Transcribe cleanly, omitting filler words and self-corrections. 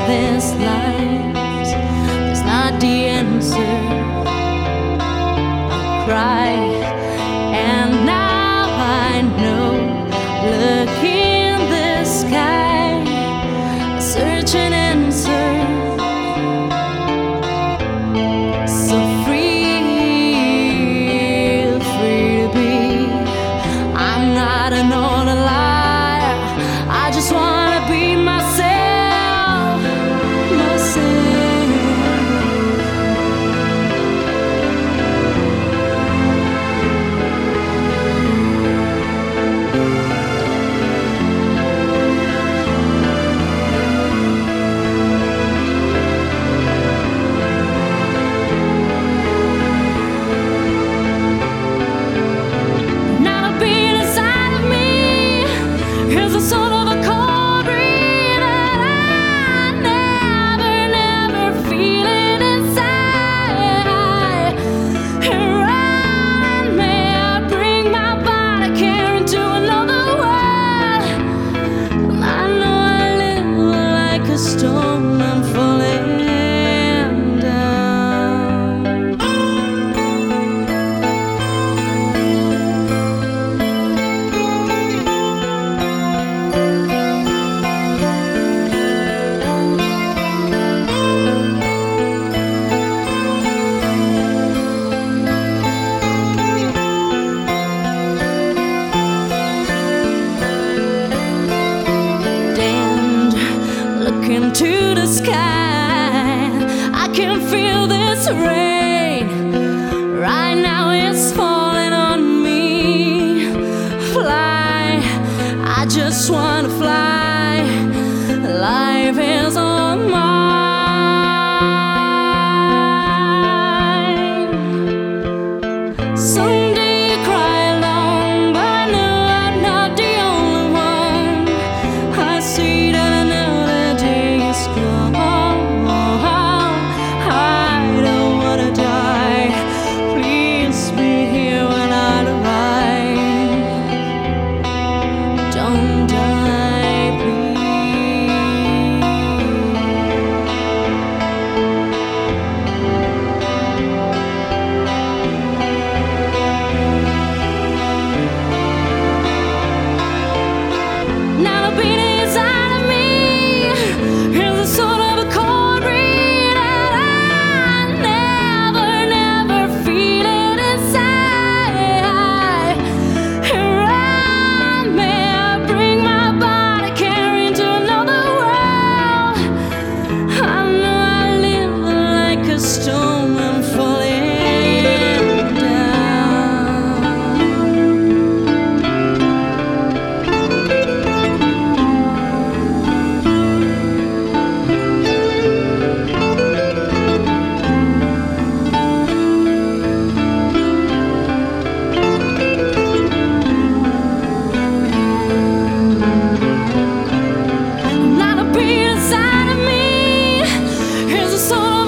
this life is not the answer. I cry, and now I know. Look in the sky, search an answer. So free to be. I'm not an old liar. I just wanna be myself, myself. Not a beat inside of me. Here's a sort of a cold breeze that I never feel it inside. Around me, I bring my body care into another world. I know I live like a storm. I'm falling down. Damned, look into the sky. I can feel this rain. Right now it's falling on me. Fly, I just wanna fly. Life is on mine. Someday you cry alone, but I know I'm not the only one. I see that another day is gone. I don't wanna die. Please be here when I arrive. Don't die, please. Not a beat inside of me. Here's a sort of a cold breeze that I never feel it inside. Around me, I bring my body care into another world. I know I live like a storm. I'm falling down. Not a beat inside of me. Here's a sort